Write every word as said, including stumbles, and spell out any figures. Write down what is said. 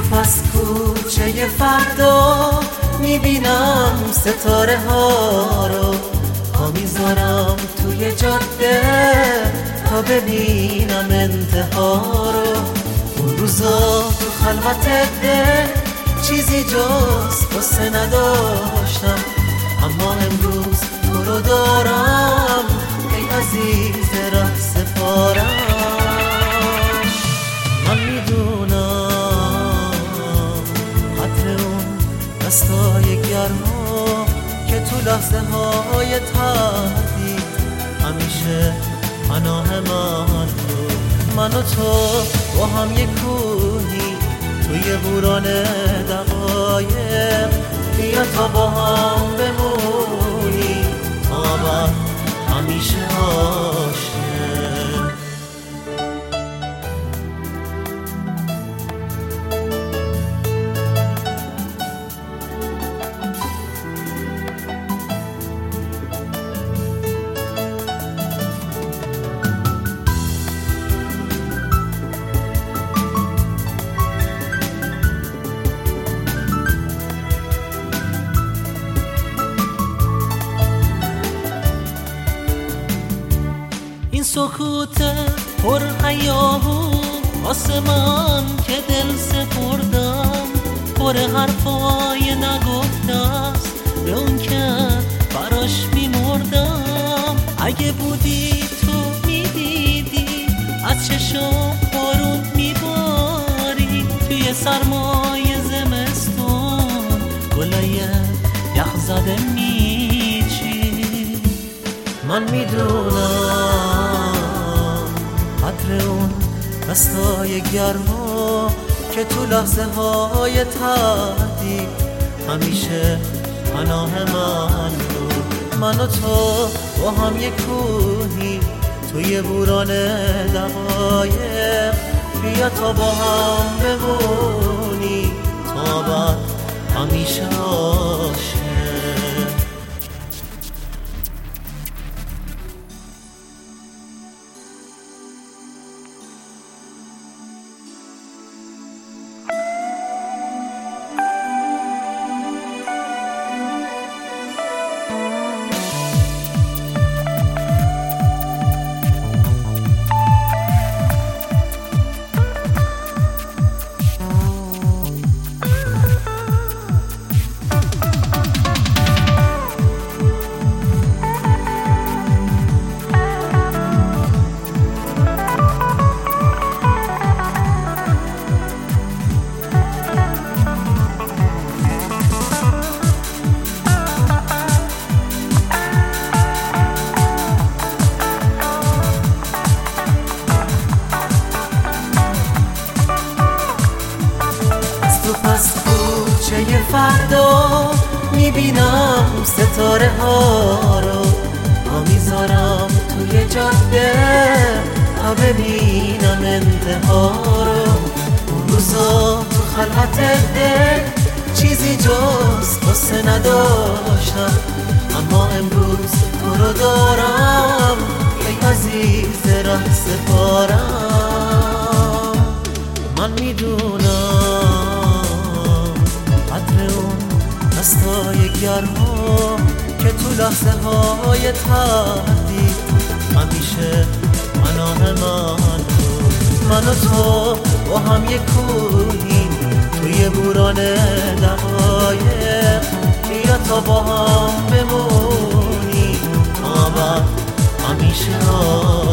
پس کوچه فردا میبینم ستاره ها رو، پا میذارم توی جاده تا ببینم انتها رو. اون روزا تو خلوت دل چیزی جز قصه نداشتم، اما امروز تو رو دارم ای عزیز ره سپارم. من میدونم قدر اون دستای گرما که تو لحظه های تردید همیشه پناه من بود. من و تو با هم یک کوهی توی بوران دقایق، بیا تا با هم بمونی تا ابد همیشه عاشق. این سکوت پر هیاهو واسه من که دل سپردم، پر حرفای نگفته است به اون که براش میمردم. اگه بودی تو میدیدی از چشم بارون میباری، توی سرمای زمستون گلای یخ زده میچی. من میدونم قدر اون دستای گرما که تو لحظه های تردید همیشه پناه من بود. من و تو با هم یک کوهی توی بوران دقایق، بیا تا با هم بمونی تا بعد همیشه عاشق. پس کوچه فردا میبینم ستاره ها رو، پا میذارم توی جاده تا ببینم انتها رو. اون روزا تو خلوت دل چیزی جز قصه نداشتم، اما امروز تو رو دارم ای عزیز ره سپارم. من میدونم قدر اون دستای گرما که تو لحظه های تردید همیشه پناه من بود. من و تو با هم یک کوهی توی بوران دقایق، بیا تا با هم بمونی تا بعد همیشه